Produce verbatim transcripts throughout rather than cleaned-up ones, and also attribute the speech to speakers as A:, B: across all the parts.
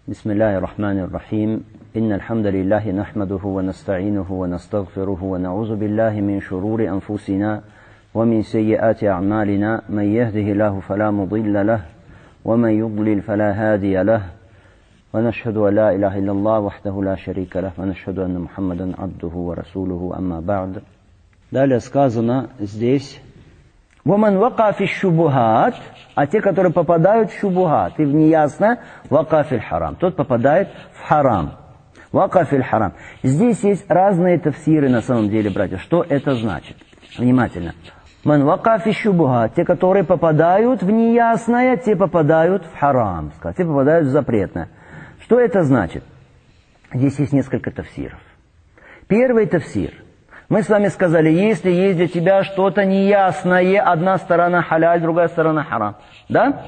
A: بسم الله الرحمن الرحيم إن الحمد لله نحمده ونستعينه ونستغفره ونعوذ بالله من شرور أنفسنا ومن سيئات أعمالنا من يهده الله فلا مضل له ومن يضلل فلا هادي له ونشهد أن لا إله إلا الله وحده لا شريك له ونشهد أن محمدا عبده ورسوله أما بعد. Далее сказано здесь وَمَنْ وَقَعَ فِي الشُّبُهَاتِ, а те, которые попадают в шубухат и в неясное, وَقَعَ فِي الْحَرَامِ, тот попадает в харам. وَقَعَ فِي الْحَرَامِ. Здесь есть разные тафсиры на самом деле, братья. Что это значит? Внимательно. مَنْ وَقَعَ فِي الشُّبُهَاتِ, те, которые попадают в неясное, те попадают в харам, те попадают в запретное. Что это значит? Здесь есть несколько тафсиров. Первый тафсир. Мы с вами сказали, если есть для тебя что-то неясное, одна сторона халяль, другая сторона харам, да?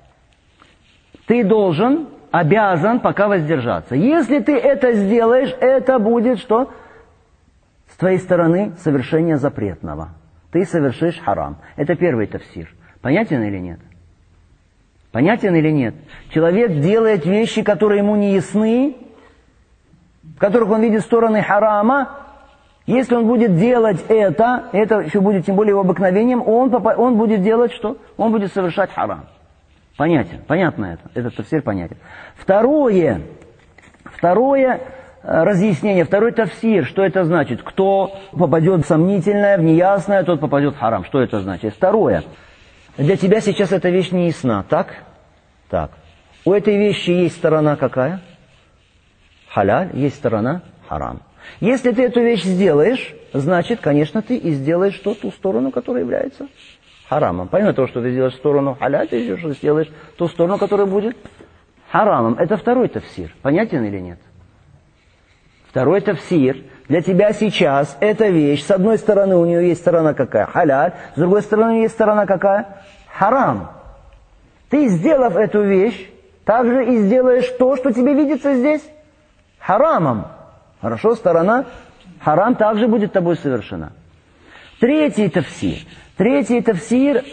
A: Ты должен, обязан пока воздержаться. Если ты это сделаешь, это будет что? С твоей стороны совершение запретного. Ты совершишь харам. Это первый тафсир. Понятен или нет? Понятен или нет? Человек делает вещи, которые ему не ясны, в которых он видит стороны харама. Если он будет делать это, это еще будет тем более его обыкновением, он, он будет делать что? Он будет совершать харам. Понятен, понятно это, этот тафсир понятен. Второе, второе разъяснение, второй тафсир, что это значит? Кто попадет в сомнительное, в неясное, тот попадет в харам. Что это значит? Второе. Для тебя сейчас эта вещь не ясна, так? Так. У этой вещи есть сторона какая? Халяль, есть сторона харам. Если ты эту вещь сделаешь, значит, конечно, ты и сделаешь что, ту сторону, которая является харамом. Помимо того, что ты сделаешь сторону халяль, ты еще сделаешь ту сторону, которая будет харамом. Это второй тафсир. Понятен или нет? Второй тафсир. Для тебя сейчас эта вещь, с одной стороны у нее есть сторона какая? Халяль. С другой стороны у нее есть сторона какая? Харам. Ты, сделав эту вещь, также и сделаешь то, что тебе видится здесь харамом. Хорошо, сторона харам также будет тобой совершена. Третий тафсир. Третий тафсир,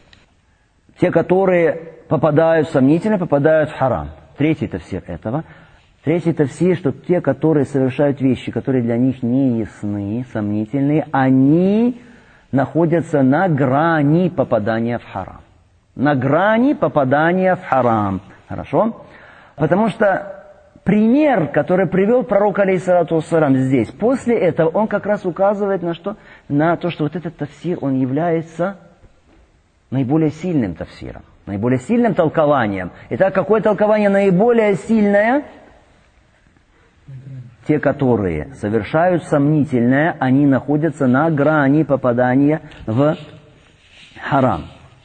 A: те, которые попадают в сомнительно, попадают в харам. Третий тафсир этого. Третий тафсир, что те, которые совершают вещи, которые для них не ясны, сомнительные, они находятся на грани попадания в харам. На грани попадания в харам. Хорошо? Потому что пример, который привел пророк, алейхиссалату вассалам, здесь, после этого он как раз указывает на что? На то, что вот этот тафсир, он является наиболее сильным тафсиром, наиболее сильным толкованием. Итак, какое толкование наиболее сильное? Те, которые совершают сомнительное, они находятся на грани попадания в харам.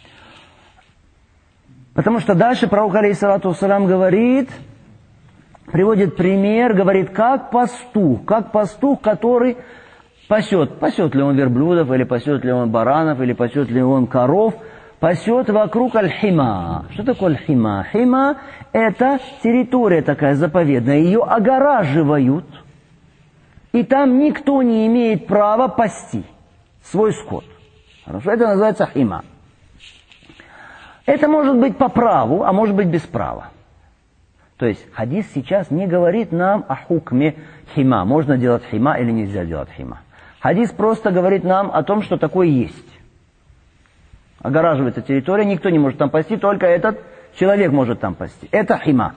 A: Потому что дальше пророк, алейхиссалату вассалам, говорит... Приводит пример, говорит, как пастух, как пастух, который пасет. Пасет ли он верблюдов, или пасет ли он баранов, или пасет ли он коров. Пасет вокруг аль-хима. Что такое аль-хима? Хима – это территория такая заповедная. Ее огораживают. И там никто не имеет права пасти свой скот. Хорошо? Это называется хима. Это может быть по праву, а может быть без права. То есть хадис сейчас не говорит нам о хукме хима. Можно делать хима или нельзя делать хима. Хадис просто говорит нам о том, что такое есть. Огораживается территория, никто не может там пасти, только этот человек может там пасти. Это хима.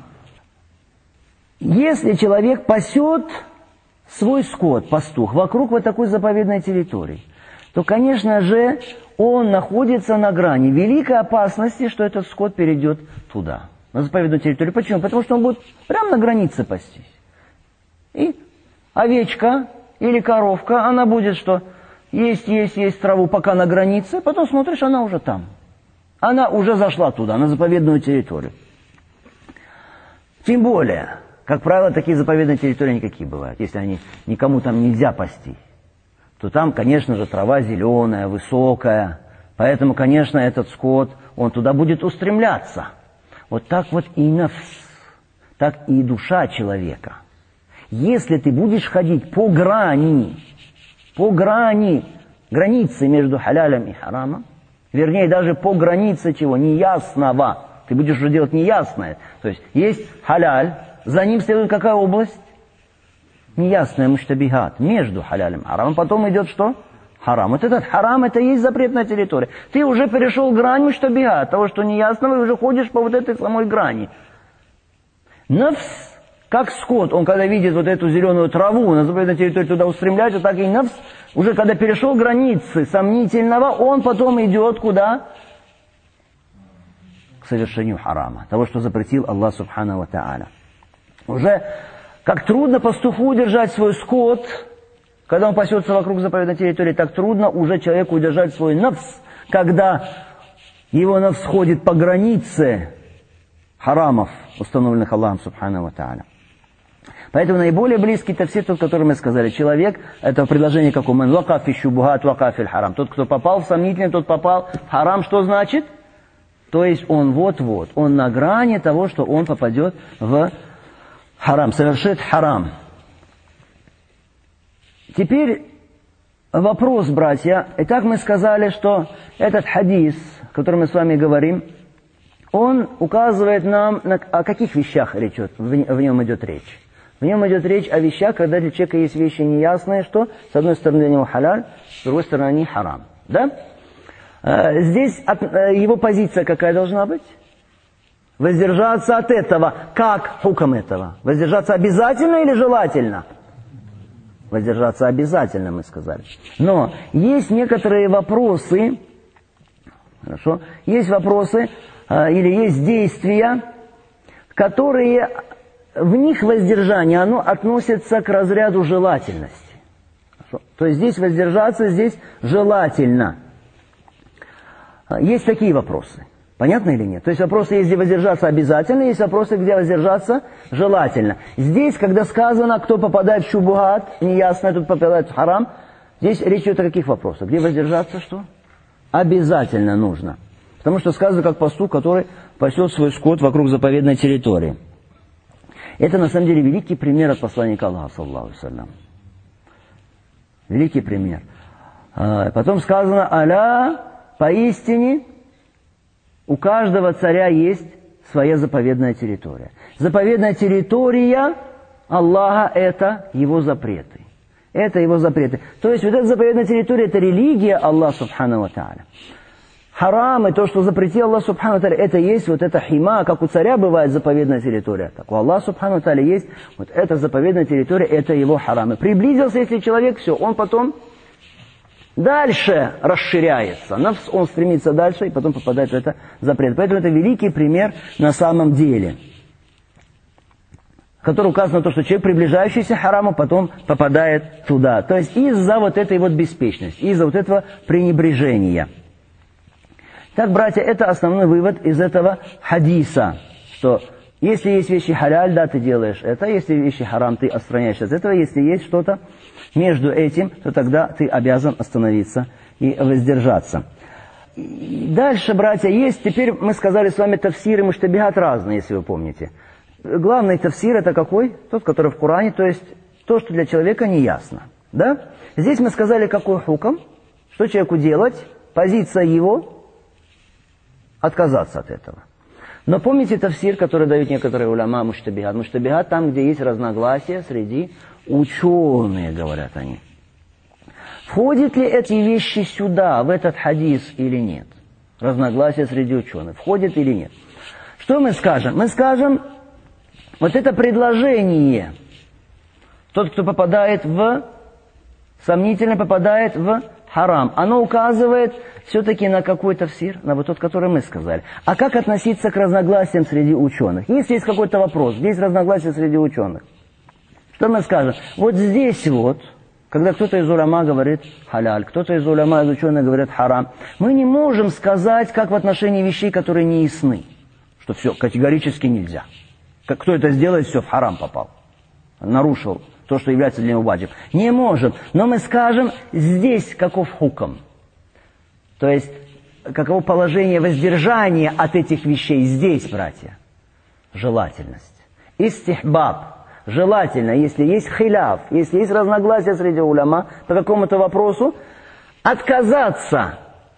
A: Если человек пасет свой скот, пастух, вокруг вот такой заповедной территории, то, конечно же, он находится на грани великой опасности, что этот скот перейдет туда. На заповедную территорию. Почему? Потому что он будет прямо на границе пастись. И овечка или коровка, она будет что? Есть, есть, есть траву пока на границе, потом смотришь, она уже там. Она уже зашла туда, на заповедную территорию. Тем более, как правило, такие заповедные территории никакие бывают. Если они никому там нельзя пасти, то там, конечно же, трава зеленая, высокая. Поэтому, конечно, этот скот, он туда будет устремляться. Вот так вот и нафс, так и душа человека. Если ты будешь ходить по грани, по грани, границы между халялем и харамом, вернее, даже по границе чего? Неясного. Ты будешь уже делать неясное. То есть, есть халяль, За ним следует какая область? Неясная муштабихат. Между халялем и харамом. Потом идет что? Харам. Вот этот харам, это и есть запретная территория. Ты уже перешел грань муштабихат, того, что неясного, и уже ходишь по вот этой самой грани. Нафс, как скот, он когда видит вот эту зеленую траву на запретной территории, туда устремляется, так и нафс, уже когда перешел границы сомнительного, он потом идет куда? К совершению харама. Того, что запретил Аллах Субхану ва Тааля. Уже как трудно пастуху удержать свой скот, когда он пасется вокруг заповедной территории, так трудно уже человеку удержать свой нафс, когда его нафс ходит по границе харамов, установленных Аллахом Субхану ва Тааля. Поэтому наиболее близкий тафсир, тот, который мы сказали, человек, это предложение как у ман вакафи шубухат вакафи харам. Тот, кто попал в сомнительное, тот попал в харам, что значит? То есть он вот-вот, он на грани того, что он попадет в харам, совершит харам. Теперь вопрос, братья. Итак, мы сказали, что этот хадис, о котором мы с вами говорим, он указывает нам, на, о каких вещах речь идет, в, в нем идет речь. В нем идет речь о вещах, когда для человека есть вещи неясные, что с одной стороны для него халяль, с другой стороны они харам. Да? Здесь от, его позиция какая должна быть? Воздержаться от этого. Как хуком этого? Воздержаться обязательно или желательно? Воздержаться обязательно, мы сказали. Но есть некоторые вопросы, хорошо, есть вопросы э, или есть действия, которые, в них воздержание, оно относится к разряду желательности. Хорошо? То есть здесь воздержаться, здесь желательно. Есть такие вопросы. Понятно или нет? То есть вопросы есть, где воздержаться обязательно, есть вопросы, где воздержаться желательно. Здесь, когда сказано, кто попадает в шубухат, неясно, тут попадает в харам, здесь речь идет о каких вопросах? Где воздержаться что? Обязательно нужно. Потому что сказано, как пастух, который пасет свой скот вокруг заповедной территории. Это на самом деле великий пример от посланника Аллаха, саллаллаху алейхи ва саллям. Великий пример. Потом сказано, аля, поистине, у каждого царя есть своя заповедная территория. Заповедная территория Аллаха – это его запреты. Это его запреты. То есть вот эта заповедная территория – это религия Аллаха Субхану ва Тааля. Харам и то, что запретил Аллах Субхану ва Тааля, это есть вот эта хима, как у царя бывает заповедная территория. Так у Аллаха Субхану ва Тааля есть вот эта заповедная территория, это его харам. И приблизился, если человек, все, он потом дальше расширяется. Он стремится дальше и потом попадает в это запрет. Поэтому это великий пример на самом деле, в котором указано то, что человек, приближающийся к хараму, потом попадает туда. То есть из-за вот этой вот беспечности, из-за вот этого пренебрежения. Так, братья, это основной вывод из этого хадиса, что если есть вещи халяль, да, ты делаешь это, если вещи харам, ты отстраняешься от этого, если есть что-то между этим, то тогда ты обязан остановиться и воздержаться. И дальше, братья, есть, теперь мы сказали с вами тафсиры муштабихат разные, если вы помните. Главный тафсир это какой? Тот, который в Коране, то есть то, что для человека не ясно. Да? Здесь мы сказали, какой хуком, что человеку делать, позиция его, отказаться от этого. Но помните тафсир, который дают некоторые уляма муштабихат. Муштабихат там, где есть разногласия среди ученые, говорят они. Входят ли эти вещи сюда, в этот хадис или нет? Разногласия среди ученых. Входят или нет? Что мы скажем? Мы скажем, вот это предложение, тот, кто попадает в, сомнительно попадает в харам, оно указывает все-таки на какой тафсир, на вот тот, который мы сказали. А как относиться к разногласиям среди ученых? Если есть какой-то вопрос, здесь разногласия среди ученых. Что мы скажем? Вот здесь вот, когда кто-то из уляма говорит халяль, кто-то из уляма, из ученых говорит харам, мы не можем сказать, как в отношении вещей, которые не ясны, что все категорически нельзя. Как кто это сделает, все, в харам попал. Нарушил то, что является для него ваджиб. Не можем. Но мы скажем, здесь каков хуком. То есть, каково положение воздержания от этих вещей здесь, братья? Желательность. Истихбаб. Желательно, если есть хиляф, если есть разногласия среди уляма по какому-то вопросу, отказаться.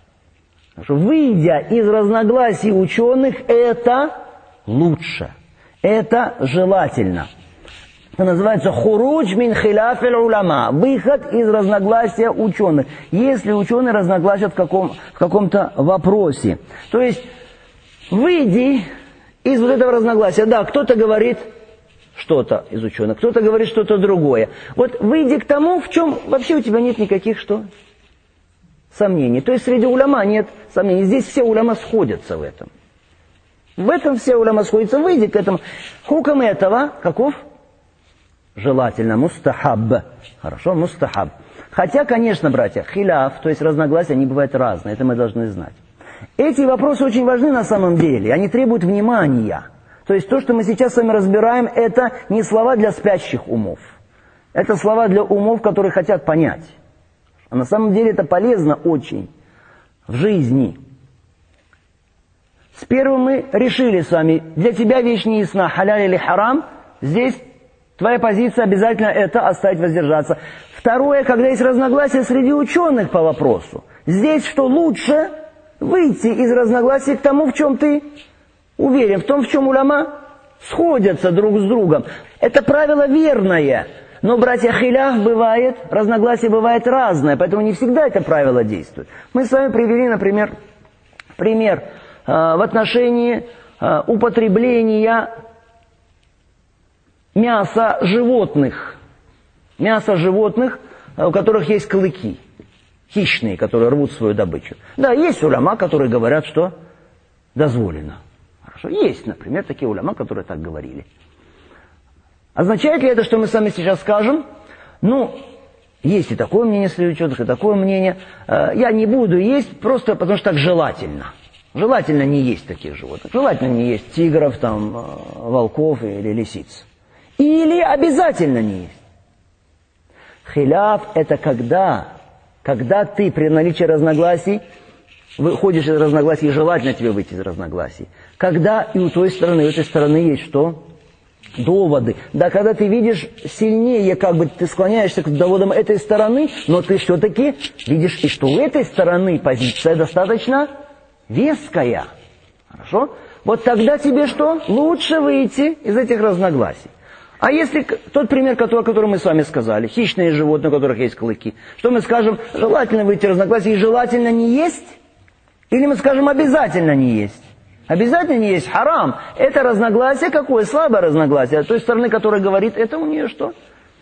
A: Выйдя из разногласий ученых, это лучше. Это желательно. Это называется хуруджь мин хиляф аль-уляма, выход из разногласия ученых. Если ученые разногласят в, каком, в каком-то вопросе. То есть, выйди из вот этого разногласия. Да, кто-то говорит что-то из ученых, кто-то говорит что-то другое. Вот выйди к тому, в чем вообще у тебя нет никаких что? Сомнений. То есть, среди уляма нет сомнений. Здесь все уляма сходятся в этом. В этом все уляма сходятся. Выйди к этому. Хукам этого, каков? Желательно, мустахаб. Хорошо, мустахаб. Хотя, конечно, братья, хиляф, то есть разногласия, они бывают разные, это мы должны знать. Эти вопросы очень важны на самом деле, они требуют внимания. То есть то, что мы сейчас с вами разбираем, это не слова для спящих умов. Это слова для умов, которые хотят понять. А на самом деле это полезно очень в жизни. С первым мы решили с вами, для тебя вещь не ясна, халяль или харам, здесь твоя позиция обязательно это оставить, воздержаться. Второе, когда есть разногласия среди ученых по вопросу. Здесь что лучше выйти из разногласий к тому, в чем ты уверен, в том, в чем уляма сходятся друг с другом. Это правило верное. Но, братья, хиляф бывает, разногласие бывает разное, поэтому не всегда это правило действует. Мы с вами привели, например, пример э, в отношении э, употребления мясо животных, мясо животных, у которых есть клыки, хищные, которые рвут свою добычу. Да, есть уляма, которые говорят, что дозволено. Хорошо, есть, например, такие уляма, которые так говорили. Означает ли это, что мы сами сейчас скажем? Ну, есть и такое мнение среди ученых, и такое мнение. Я не буду есть, просто потому что так желательно. Желательно не есть таких животных. Желательно не есть тигров, там, волков или лисиц. Или обязательно не есть. Хиляф – это когда, когда ты при наличии разногласий, выходишь из разногласий, и желательно тебе выйти из разногласий. Когда и у той стороны, и у этой стороны есть что? Доводы. Да, когда ты видишь сильнее, как бы ты склоняешься к доводам этой стороны, но ты все-таки видишь, и что у этой стороны позиция достаточно веская. Хорошо? Вот тогда тебе что? Лучше выйти из этих разногласий. А если тот пример, который, который мы с вами сказали, хищные животные, у которых есть клыки, что мы скажем, желательно выйти из разногласий и желательно не есть? Или мы скажем, обязательно не есть? Обязательно не есть харам. Это разногласие какое? Слабое разногласие. От той стороны, которая говорит, это у нее что?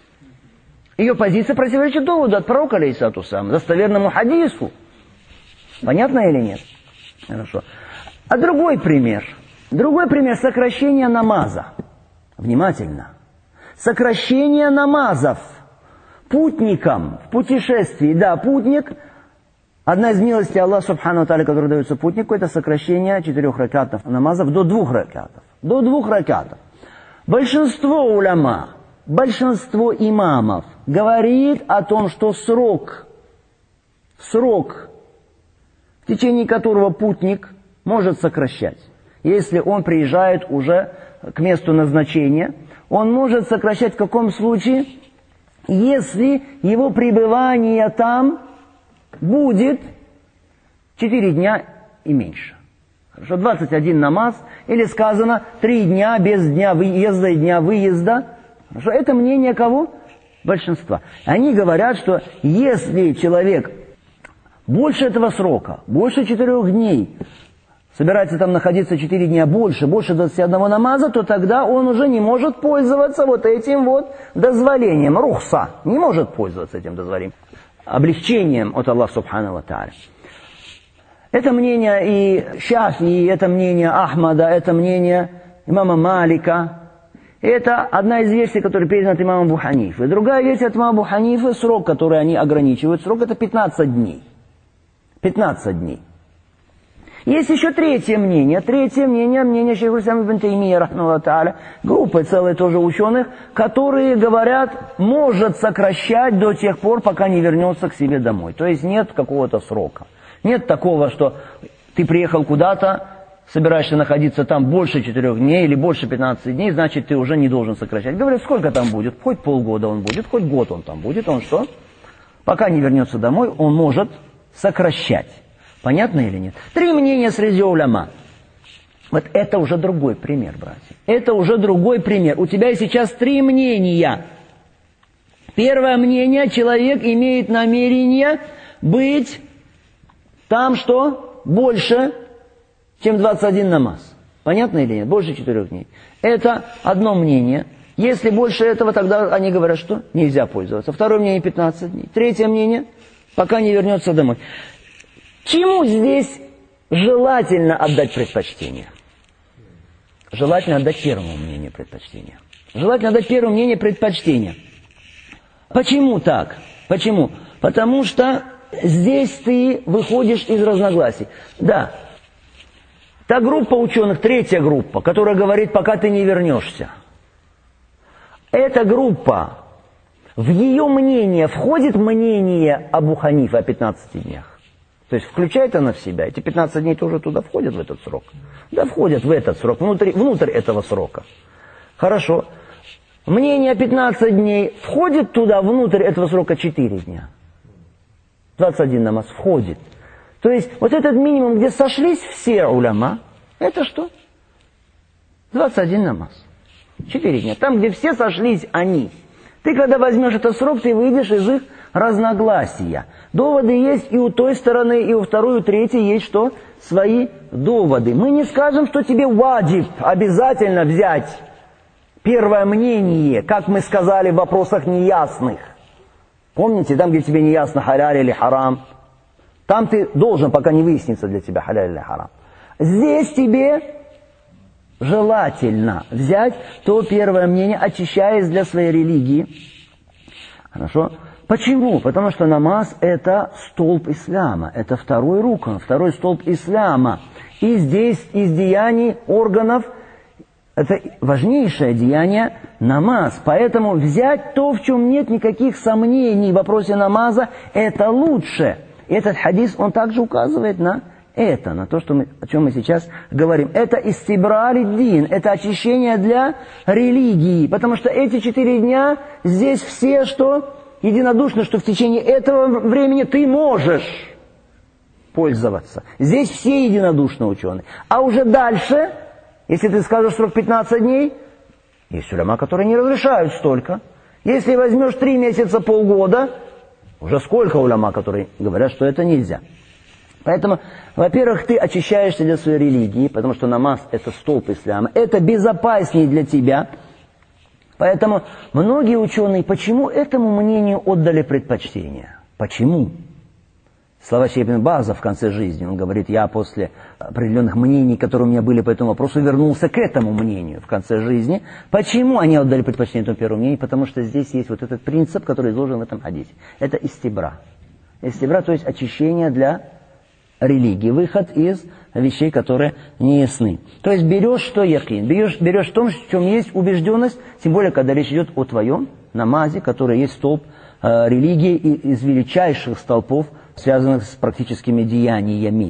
A: Ее позиция противоречит доводу от пророка, алейхиссалату вассалям, достоверному хадису. Понятно или нет? Хорошо. А другой пример. Другой пример сокращения намаза. Внимательно. Сокращение намазов путникам в путешествии. Да, путник, одна из милостей Аллаха Субхану ва Тааля, которая дается путнику, это сокращение четырех ракатов намазов до двух ракатов. До двух ракатов. Большинство уляма, большинство имамов говорит о том, что срок, срок, в течение которого путник может сокращать. Если он приезжает уже к месту назначения, он может сокращать в каком случае? Если его пребывание там будет четыре дня и меньше. Хорошо, двадцать один намаз, или сказано три дня без дня выезда и дня выезда. Хорошо, это мнение кого? Большинства. Они говорят, что если человек больше этого срока, больше четырех дней, собирается там находиться четыре дня больше, больше двадцати одного намаза, то тогда он уже не может пользоваться вот этим вот дозволением. Рухса. Не может пользоваться этим дозволением. Облегчением от Аллаха Субхану ва Тааля. Это мнение и Шафии, это мнение Ахмада, это мнение имама Малика. Это одна из версий, которая передана от имама Абу Ханифы. Другая версия от имама Абу Ханифы, срок, который они ограничивают, срок это пятнадцать дней. пятнадцать дней. Есть еще третье мнение. Третье мнение, мнение шейха ислама ибн Таймия, рахмахуллаху тааля, группы целые тоже ученых, которые говорят, может сокращать до тех пор, пока не вернется к себе домой. То есть нет какого-то срока. Нет такого, что ты приехал куда-то, собираешься находиться там больше четырех дней или больше пятнадцати дней, значит, ты уже не должен сокращать. Говорят, сколько там будет? Хоть полгода он будет, хоть год он там будет. Он что? Пока не вернется домой, он может сокращать. Понятно или нет? Три мнения среди уляма.
B: Вот это уже другой пример, братья. Это уже другой пример. У тебя сейчас три мнения. Первое мнение, человек имеет намерение быть там что? Больше, чем двадцать один намаз. Понятно или нет? Больше четырех дней. Это одно мнение. Если больше этого, тогда они говорят, что нельзя пользоваться. Второе мнение пятнадцать дней. Третье мнение, пока не вернется домой. Чему здесь желательно отдать предпочтение? Желательно отдать первому мнению предпочтения. Желательно отдать первому мнению предпочтения. Почему так? Почему? Потому что здесь ты выходишь из разногласий. Да, та группа ученых, третья группа, которая говорит, пока ты не вернешься. Эта группа, в ее мнение входит мнение Абу Ханифы о пятнадцати днях. То есть включает она в себя. Эти пятнадцать дней тоже туда входят в этот срок. Да, входят в этот срок, внутрь, внутрь этого срока. Хорошо. Мнение о пятнадцати дней входит туда, внутрь этого срока четыре дня. двадцать один намаз входит. То есть вот этот минимум, где сошлись все уляма, это что? двадцать один намаз. четыре дня. Там, где все сошлись они. Ты, когда возьмешь этот срок, ты выйдешь из их разногласия. Доводы есть и у той стороны, и у второй, и у третьей есть что? Свои доводы. Мы не скажем, что тебе ваджиб обязательно взять первое мнение, как мы сказали в вопросах неясных. Помните, там, где тебе не ясно, халяль или харам, там ты должен, пока не выяснится для тебя, халяль или харам. Здесь тебе желательно взять то первое мнение, очищаясь для своей религии. Хорошо? Почему? Потому что намаз – это столб ислама, это второй рукн, второй столб ислама. И здесь из деяний органов это важнейшее деяние – намаз. Поэтому взять то, в чем нет никаких сомнений в вопросе намаза, это лучше. Этот хадис, он также указывает на это, на то, что мы, о чем мы сейчас говорим. Это истибрали дин, это очищение для религии. Потому что эти четыре дня здесь все, что единодушно, что в течение этого времени ты можешь пользоваться. Здесь все единодушно ученые. А уже дальше, если ты скажешь срок пятнадцать дней, есть уляма, которые не разрешают столько. Если возьмешь три месяца, полгода, уже сколько уляма, которые говорят, что это нельзя. Поэтому, во-первых, ты очищаешься для своей религии, потому что намаз – это столб ислама. Это безопаснее для тебя. Поэтому многие ученые, почему этому мнению отдали предпочтение? Почему? Слова Шейх ибн База в конце жизни, он говорит, я после определенных мнений, которые у меня были по этому вопросу, вернулся к этому мнению в конце жизни. Почему они отдали предпочтение этому первому мнению? Потому что здесь есть вот этот принцип, который изложен в этом хадисе. Это истибра. Истибра, то есть очищение для религии, выход из вещей, которые не ясны. То есть берешь что якин, берешь, берешь в том, в чем есть убежденность, тем более, когда речь идет о твоем намазе, который есть столб э, религии и из величайших столпов, связанных с практическими деяниями.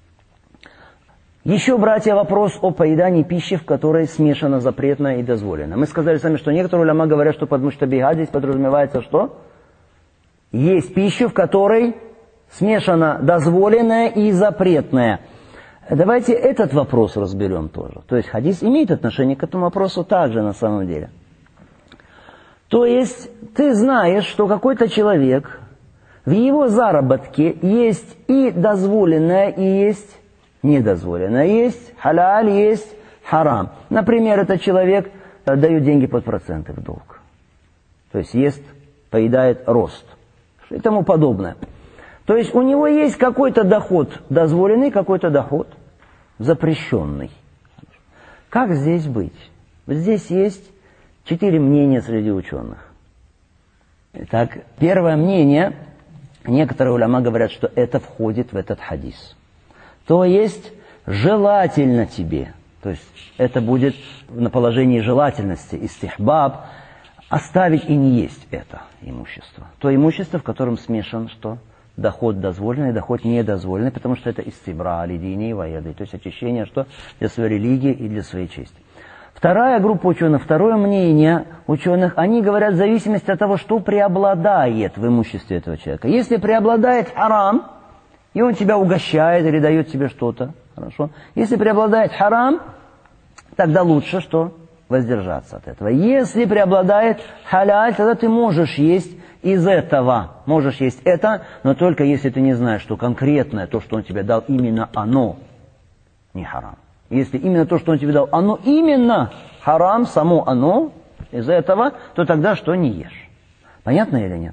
B: Еще, братья, вопрос о поедании пищи, в которой смешано запретное и дозволенное. Мы сказали сами, что некоторые уляма говорят, что под муштабихат здесь подразумевается что? Есть пища, в которой смешано дозволенное и запретное. Давайте этот вопрос разберем тоже. То есть хадис имеет отношение к этому вопросу также на самом деле. То есть ты знаешь, что какой-то человек, в его заработке есть и дозволенное, и есть недозволенное. Есть халяль, есть харам. Например, этот человек дает деньги под проценты в долг. То есть ест, поедает рост и тому подобное. То есть у него есть какой-то доход дозволенный, какой-то доход запрещенный. Как здесь быть? Вот здесь есть четыре мнения среди ученых. Итак, первое мнение, некоторые уляма говорят, что это входит в этот хадис. То есть желательно тебе, то есть это будет на положении желательности, истихбаб, оставить и не есть это имущество. То имущество, в котором смешан что? Доход дозволенный, доход недозволенный, потому что это истибра, алидини и ваяды, то есть очищение что? Для своей религии и для своей чести. Вторая группа ученых, второе мнение ученых, они говорят в зависимости от того, что преобладает в имуществе этого человека. Если преобладает харам, и он тебя угощает или дает тебе что-то Хорошо? Если преобладает харам, тогда лучше что? Воздержаться от этого. Если преобладает халяль, тогда ты можешь есть из этого. Можешь есть это, но только если ты не знаешь, что конкретное, то, что он тебе дал, именно оно не харам. Если именно то, что он тебе дал, оно именно харам, само оно из этого, то тогда что не ешь? Понятно или нет?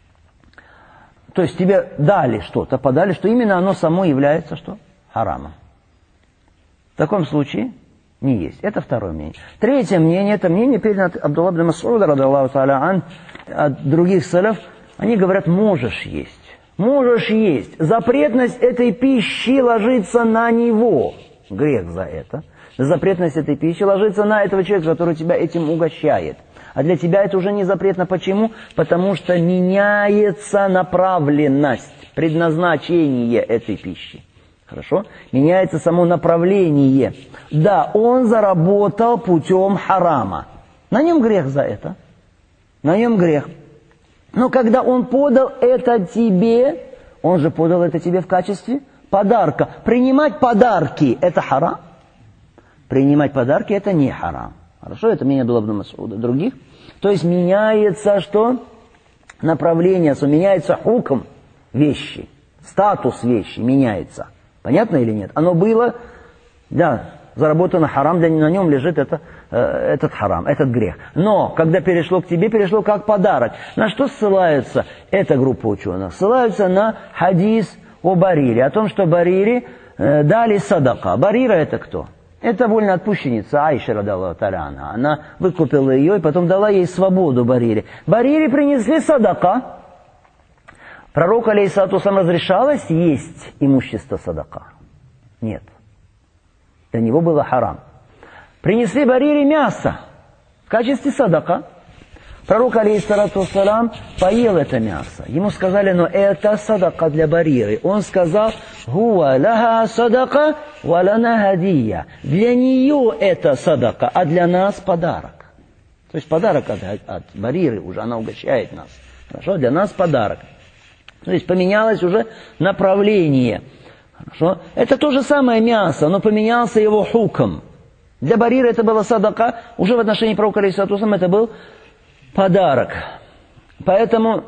B: То есть тебе дали что-то, подали, что именно оно само является что? Харамом. В таком случае не есть. Это второе мнение. Третье мнение, это мнение передано от Абдулла ибн Мас'уда, радаллаху та'аля ан, от других салаф. Они говорят, можешь есть. Можешь есть. Запретность этой пищи ложится на него. Грех за это. Запретность этой пищи ложится на этого человека, который тебя этим угощает. А для тебя это уже не запретно. Почему? Потому что меняется направленность, предназначение этой пищи. Хорошо? Меняется само направление. Да, он заработал путем харама. На нем грех за это. На нем грех. Но когда он подал это тебе, он же подал это тебе в качестве подарка. Принимать подарки – это харам? Принимать подарки – это не харам. Хорошо? Это мнение Абдулла ибн Мас'уда. Других? То есть меняется что? Направление, меняется хукм вещи. Статус вещи меняется. Понятно или нет? Оно было, да, заработано харам, для, на нем лежит это, э, этот харам, этот грех. Но, когда перешло к тебе, перешло как подарок. На что ссылается эта группа ученых? Ссылаются на хадис о Барире, о том, что Барире э, дали садака. Барира это кто? Это вольноотпущенница Айша, радаллаху та'аля анха. Она выкупила ее и потом дала ей свободу Барире. Барире принесли садака. Пророку алейхиссалату вассалям разрешалось есть имущество садака? Нет. Для него было харам. Принесли Барире мясо в качестве садака. Пророк алейхиссалату вассалям поел это мясо. Ему сказали, но это садака для Бариры. Он сказал, «Хуа лаха садака ва лана хадия». Для нее это садака, а для нас подарок. То есть подарок от, от Бариры, уже она угощает нас. Хорошо? Для нас подарок. То есть поменялось уже направление. Хорошо? Это то же самое мясо, но поменялся его хукм. Для Бариры это было садака, уже в отношении пророка алейхиссалату вассалям это был подарок. Поэтому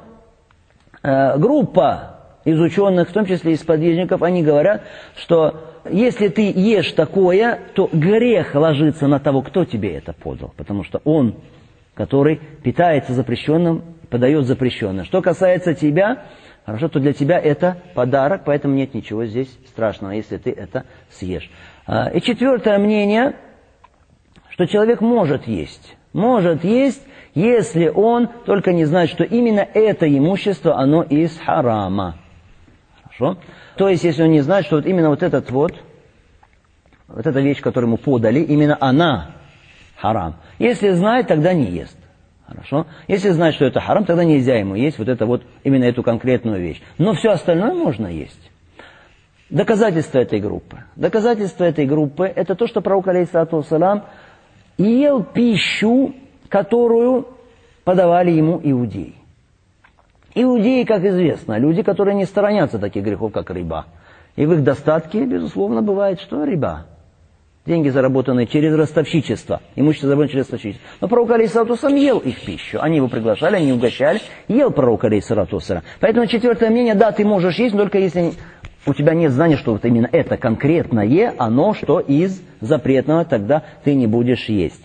B: э, группа из ученых, в том числе из подвижников, они говорят, что если ты ешь такое, то грех ложится на того, кто тебе это подал. Потому что он, который питается запрещенным, подает запрещенное. Что касается тебя, хорошо, то для тебя это подарок, поэтому нет ничего здесь страшного, если ты это съешь. И четвертое мнение, что человек может есть. Может есть, если он только не знает, что именно это имущество, оно из харама. Хорошо? То есть, если он не знает, что вот именно вот этот вот, вот эта вещь, которую ему подали, именно она харам. Если знает, тогда не ест. Хорошо? Если знает, что это харам, тогда нельзя ему есть вот это вот, именно эту конкретную вещь. Но все остальное можно есть. Доказательство этой группы. Доказательство этой группы, это то, что пророк алейхиссалату вассалям ел пищу, которую подавали ему иудеи. Иудеи, как известно, люди, которые не сторонятся таких грехов, как риба. И в их достатке, безусловно, бывает, что риба. Деньги, заработанные через ростовщичество. Имущество, заработанное через ростовщичество. Но пророк алейхиссалату вассалям ел их пищу. Они его приглашали, они угощали. Ел пророк алейхиссалату вассалям. Поэтому четвертое мнение, да, ты можешь есть, но только если у тебя нет знания, что вот именно это конкретное, оно что из запретного, тогда ты не будешь есть.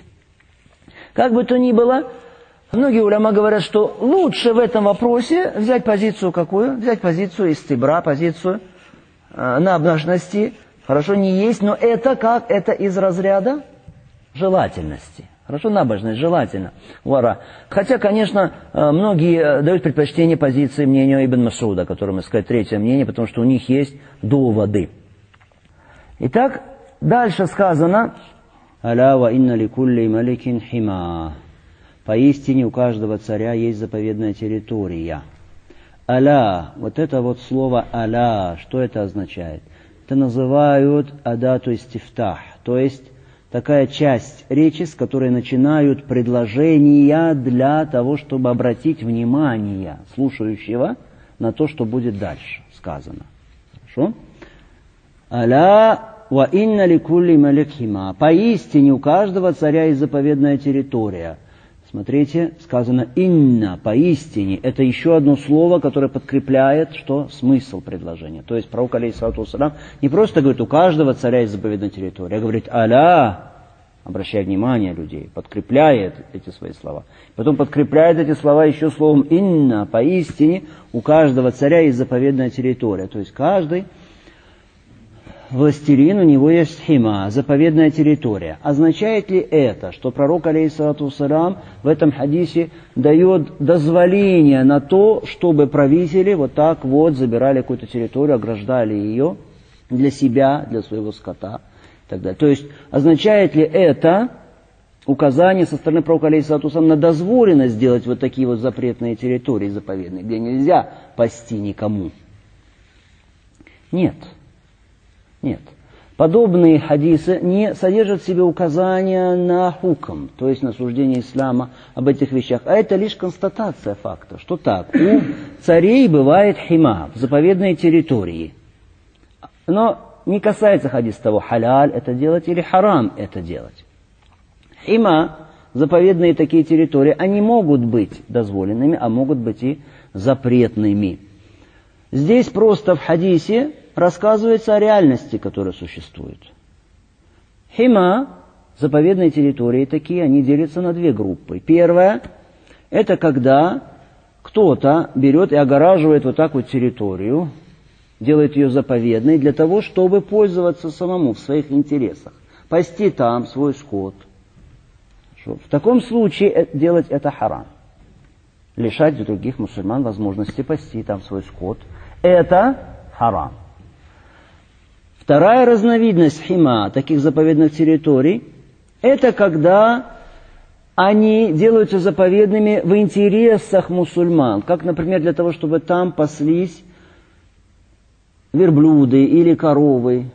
B: Как бы то ни было, многие уляма говорят, что лучше в этом вопросе взять позицию какую? Взять позицию истибра, позицию э, набожности. Хорошо, не есть, но это как? Это из разряда желательности. Хорошо, набожность, желательно. Вара. Хотя, конечно, многие дают предпочтение позиции мнению Ибн Мас'уда, о котором мы сказали, третье мнение, потому что у них есть доводы. Итак, дальше сказано, «Аля ва инна ли кулли маликин хима». Поистине у каждого царя есть заповедная территория. «Аля», вот это вот слово «аля», что это означает? Это называют адату истифтах, то есть такая часть речи, с которой начинают предложения для того, чтобы обратить внимание слушающего на то, что будет дальше сказано. Хорошо? Аля ва инна ликулли малик хима. Поистине у каждого царя есть заповедная территория. Смотрите, сказано инна, поистине. Это еще одно слово, которое подкрепляет, что смысл предложения. То есть пророк, алейхиссалату вассалям, не просто говорит, у каждого царя есть заповедная территория, а говорит, аля, обращая внимание людей, подкрепляет эти свои слова. Потом подкрепляет эти слова еще словом инна, поистине, у каждого царя есть заповедная территория. То есть каждый властелин, у него есть хима, заповедная территория. Означает ли это, что пророк, алейхиссалату вассалям, в этом хадисе дает дозволение на то, чтобы правители вот так вот забирали какую-то территорию, ограждали ее для себя, для своего скота и так далее. То есть означает ли это указание со стороны пророка, алейхиссалату вассалям, на дозволенность сделать вот такие вот запретные территории заповедные, где нельзя пасти никому? Нет. Нет. Подобные хадисы не содержат в себе указания на хукм, то есть на суждение ислама об этих вещах, а это лишь констатация факта, что так, у царей бывает хима, в заповедной территории. Но не касается хадиса того, халяль это делать или харам это делать. Хима, заповедные такие территории, они могут быть дозволенными, а могут быть и запретными. Здесь просто в хадисе рассказывается о реальности, которая существует. Хима, заповедные территории такие, они делятся на две группы. Первая, это когда кто-то берет и огораживает вот так вот территорию, делает ее заповедной для того, чтобы пользоваться самому в своих интересах. Пасти там свой скот. В таком случае делать это харам. Лишать других мусульман возможности пасти там свой скот. Это харам. Вторая разновидность хима, таких заповедных территорий, это когда они делаются заповедными в интересах мусульман. Как, например, для того, чтобы там паслись верблюды или коровы,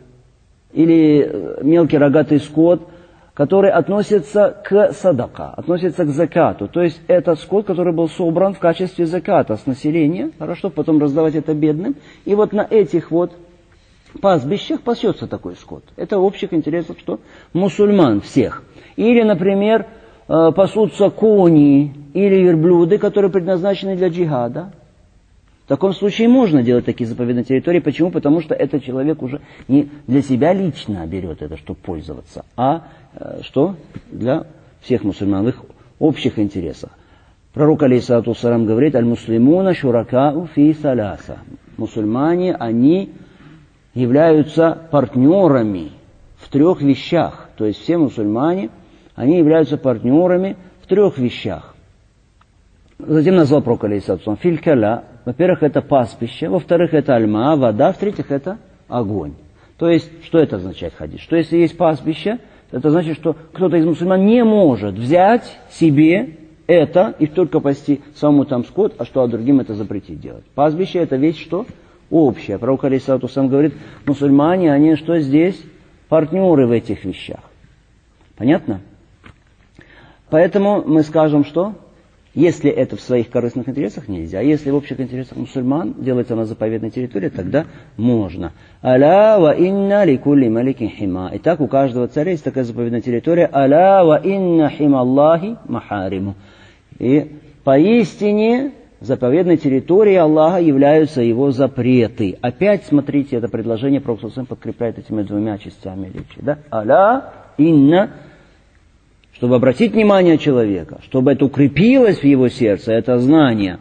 B: или мелкий рогатый скот, который относится к садака, относится к закату. То есть это скот, который был собран в качестве заката с населения, хорошо, потом раздавать это бедным. И вот на этих вот пастбищах пасется такой скот. Это в общих интересах, что мусульман всех. Или, например, пасутся кони или верблюды, которые предназначены для джихада. В таком случае можно делать такие заповедные территории. Почему? Потому что этот человек уже не для себя лично берет это, чтобы пользоваться, а что? Для всех мусульман, в их общих интересах. Пророк, алейхиссалату вассалям, говорит, аль-муслимуна шуракау фи саляса. Мусульмане, они являются партнерами в трех вещах. То есть все мусульмане, они являются партнерами в трех вещах. Затем назвал пророк, алейхиссалату вассалям, филь-каля. Во-первых, это пастбище. Во-вторых, это альма, вода. В-третьих, это огонь. То есть, что это означает хадис? Что если есть пастбище, это значит, что кто-то из мусульман не может взять себе это и только пасти самому там скот, а что, а другим это запретить делать. Пастбище это вещь что? Общая. Пророк, алейхиссалату вассалям, говорит, мусульмане, они что здесь? Партнеры в этих вещах. Понятно? Поэтому мы скажем, что если это в своих корыстных интересах, нельзя. А если в общих интересах мусульман делается на заповедной территории, тогда можно. Аля ва инна ликулли маликин хима. Итак, у каждого царя есть такая заповедная территория. Аля ва инна хима Аллахи махариму. И поистине заповедной территорией Аллаха являются его запреты. Опять, смотрите, это предложение Пророк саллаллаху алейхи ва саллям подкрепляет этими двумя частями речи. Да? Аля инна, чтобы обратить внимание человека, чтобы это укрепилось в его сердце, это знание.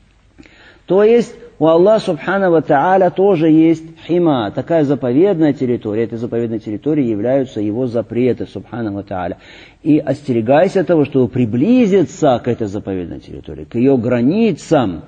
B: То есть у Аллаха субхану ва тааля тоже есть хима, такая заповедная территория. Этой заповедной территорией являются его запреты субхану ва тааля. И остерегайся того, чтобы приблизиться к этой заповедной территории, к ее границам.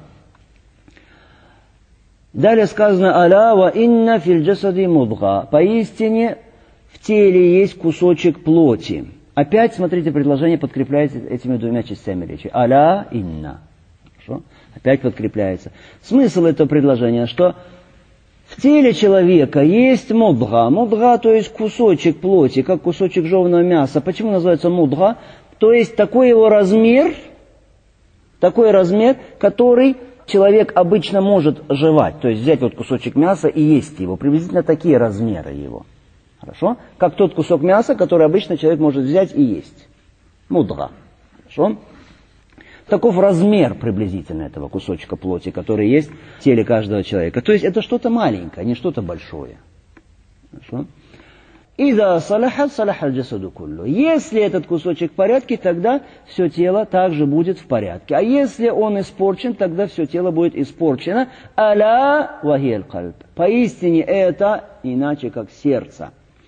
B: Далее сказано, аля ва инна фил джасади мудга. Поистине в теле есть кусочек плоти. Опять, смотрите, предложение подкрепляется этими двумя частями речи. Аля инна. Хорошо? Опять подкрепляется. Смысл этого предложения, что в теле человека есть мудга. Мудга, то есть кусочек плоти, как кусочек жеваного мяса. Почему называется мудга? То есть такой его размер, такой размер, который человек обычно может жевать. То есть взять вот кусочек мяса и есть его. Приблизительно такие размеры его. Хорошо? Как тот кусок мяса, который обычно человек может взять и есть. Мудга. Хорошо? Таков размер приблизительно этого кусочка плоти, который есть в теле каждого человека. То есть это что-то маленькое, не что-то большое. Хорошо? «Ида салахат салахаль джасаду куллу». Если этот кусочек в порядке, тогда все тело также будет в порядке. А если он испорчен, тогда все тело будет испорчено. «Аля вахияль кальб». Поистине это иначе как сердце.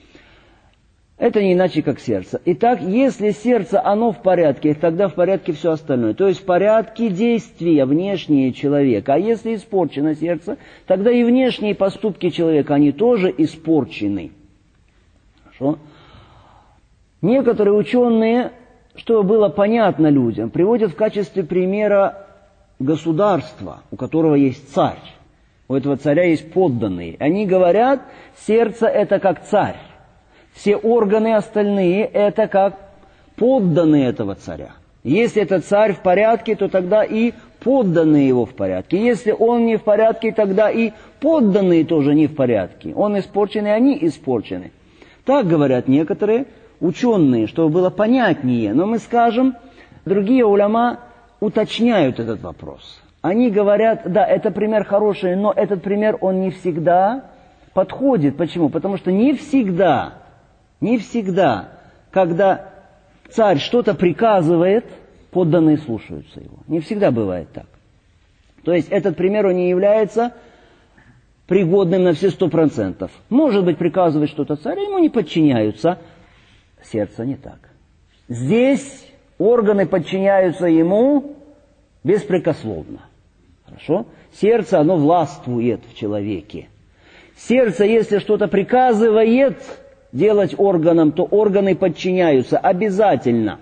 B: Это не иначе как сердце. Итак, если сердце, оно в порядке, тогда в порядке все остальное. То есть в порядке действия внешние человека. А если испорчено сердце, тогда и внешние поступки человека, они тоже испорчены. Хорошо? Некоторые ученые, чтобы было понятно людям, приводят в качестве примера государства, у которого есть царь. У этого царя есть подданные. Они говорят, сердце это как царь. Все органы остальные это как подданные этого царя. Если этот царь в порядке, то тогда и подданные его в порядке. Если он не в порядке, тогда и подданные тоже не в порядке. Он испорчен, и они испорчены. Так говорят некоторые ученые, чтобы было понятнее. Но мы скажем, другие уляма уточняют этот вопрос. Они говорят, да, это пример хороший, но этот пример, он не всегда подходит. Почему? Потому что не всегда, не всегда, когда царь что-то приказывает, подданные слушаются его. Не всегда бывает так. То есть этот пример, он не является пригодным на все сто процентов. Может быть, приказывает что-то царь, ему не подчиняются. Сердце не так. Здесь органы подчиняются ему беспрекословно. Хорошо? Сердце, оно властвует в человеке. Сердце, если что-то приказывает делать органам, то органы подчиняются обязательно.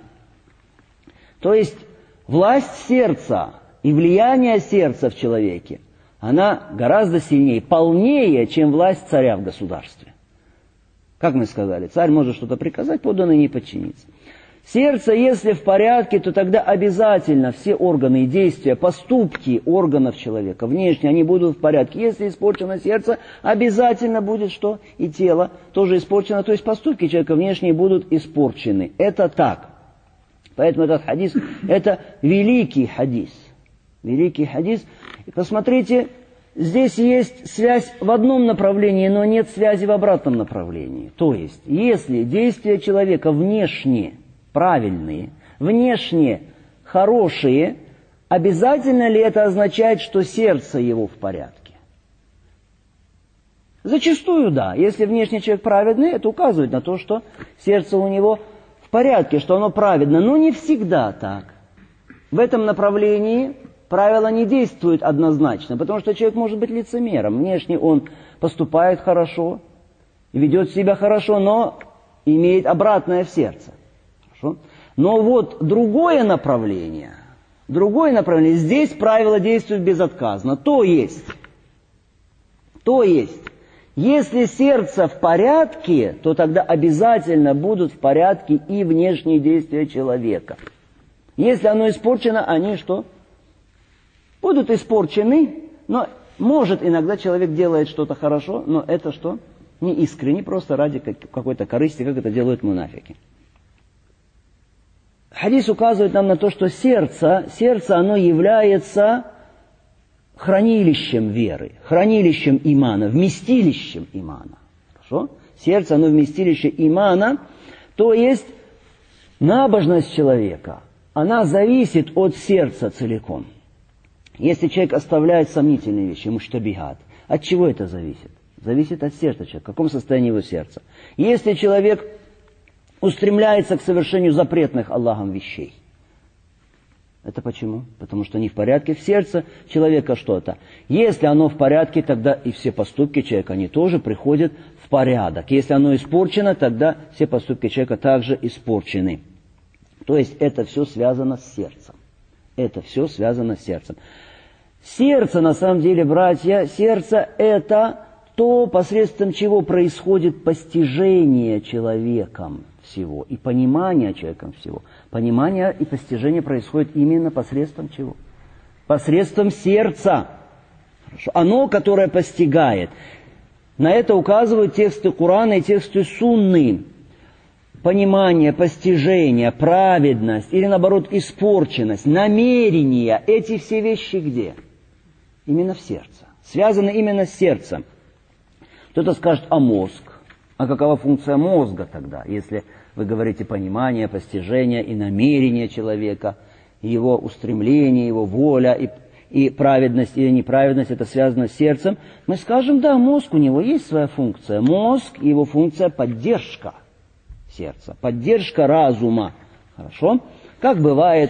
B: То есть власть сердца и влияние сердца в человеке, она гораздо сильнее, полнее, чем власть царя в государстве. Как мы сказали, царь может что-то приказать, подданный не подчинится. Сердце, если в порядке, то тогда обязательно все органы и действия, поступки органов человека, внешне, они будут в порядке. Если испорчено сердце, обязательно будет что? И тело тоже испорчено. То есть поступки человека внешние будут испорчены. Это так. Поэтому этот хадис, это великий хадис. Великий хадис. И посмотрите, здесь есть связь в одном направлении, но нет связи в обратном направлении. То есть, если действия человека внешне правильные, внешне хорошие, обязательно ли это означает, что сердце его в порядке? Зачастую да. Если внешний человек праведный, это указывает на то, что сердце у него в порядке, что оно праведно. Но не всегда так. В этом направлении правила не действуют однозначно, потому что человек может быть лицемером. Внешне он поступает хорошо, ведет себя хорошо, но имеет обратное в сердце. Хорошо? Но вот другое направление, другое направление, здесь правила действуют безотказно. То есть, то есть, если сердце в порядке, то тогда обязательно будут в порядке и внешние действия человека. Если оно испорчено, они что? Будут испорчены, но может иногда человек делает что-то хорошо, но это что? Не искренне, просто ради какой-то корысти, как это делают мунафики. Хадис указывает нам на то, что сердце, сердце оно является хранилищем веры, хранилищем имана, вместилищем имана. Хорошо? Сердце оно вместилище имана, то есть набожность человека, она зависит от сердца целиком. Если человек оставляет сомнительные вещи, муштабихат, от чего это зависит? Зависит от сердца человека, в каком состоянии его сердца. Если человек устремляется к совершению запретных Аллахом вещей, это почему? Потому что не в порядке в сердце человека что-то. Если оно в порядке, тогда и все поступки человека, они тоже приходят в порядок. Если оно испорчено, тогда все поступки человека также испорчены. То есть это все связано с сердцем. Это все связано с сердцем. Сердце, на самом деле, братья, сердце это то, посредством чего происходит постижение человеком всего и понимание человеком всего. Понимание и постижение происходит именно посредством чего? Посредством сердца. Хорошо. Оно, которое постигает. На это указывают тексты Корана и тексты Сунны. Понимание, постижение, праведность или, наоборот, испорченность, намерение. Эти все вещи где? Именно в сердце. Связаны именно с сердцем. Кто-то скажет, а мозг? А какова функция мозга тогда, если вы говорите понимание, постижение и намерение человека, его устремление, его воля и, и праведность или неправедность, это связано с сердцем? Мы скажем, да, мозг, у него есть своя функция. Мозг, его функция поддержка сердца, поддержка разума. Хорошо? Как бывает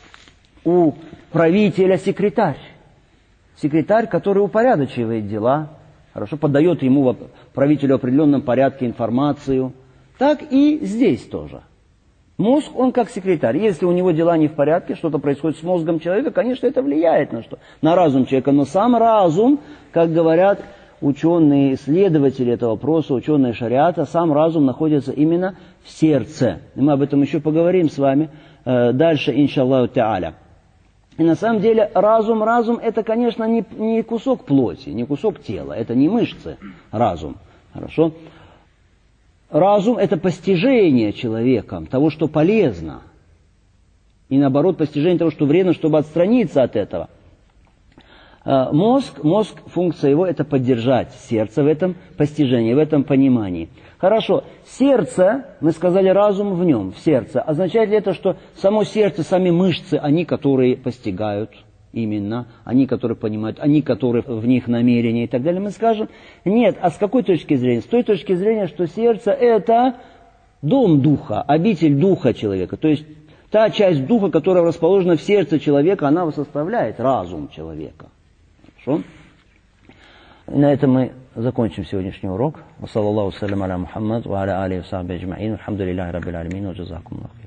B: у правителя секретарь. Секретарь, который упорядочивает дела, хорошо, подает ему, правителю, в определенном порядке информацию. Так и здесь тоже. Мозг, он как секретарь. Если у него дела не в порядке, что-то происходит с мозгом человека, конечно, это влияет на что? На разум человека. Но сам разум, как говорят ученые, исследователи этого вопроса, ученые шариата, сам разум находится именно в сердце. И мы об этом еще поговорим с вами э, дальше, иншаллаху та'аля. И на самом деле разум, разум это, конечно, не, не кусок плоти, не кусок тела, это не мышцы, разум. Хорошо? Разум это постижение человеком того, что полезно. И наоборот, постижение того, что вредно, чтобы отстраниться от этого. Мозг, мозг, функция его это поддержать сердце в этом постижении, в этом понимании. Хорошо, сердце, мы сказали, разум в нем, в сердце. Означает ли это, что само сердце, сами мышцы, они, которые постигают именно, они, которые понимают, они, которые в них намерения и так далее? Мы скажем, нет, а с какой точки зрения? С той точки зрения, что сердце это дом духа, обитель духа человека. То есть та часть духа, которая расположена в сердце человека, она составляет разум человека. Хорошо? На этом мы закончим сегодняшний урок. Саллаллаху салям аля Мухаммад, ва аля алихи ва сахбихи аджмаин. Алхамдулиллахи раббил алямин, ва джазакумуллах.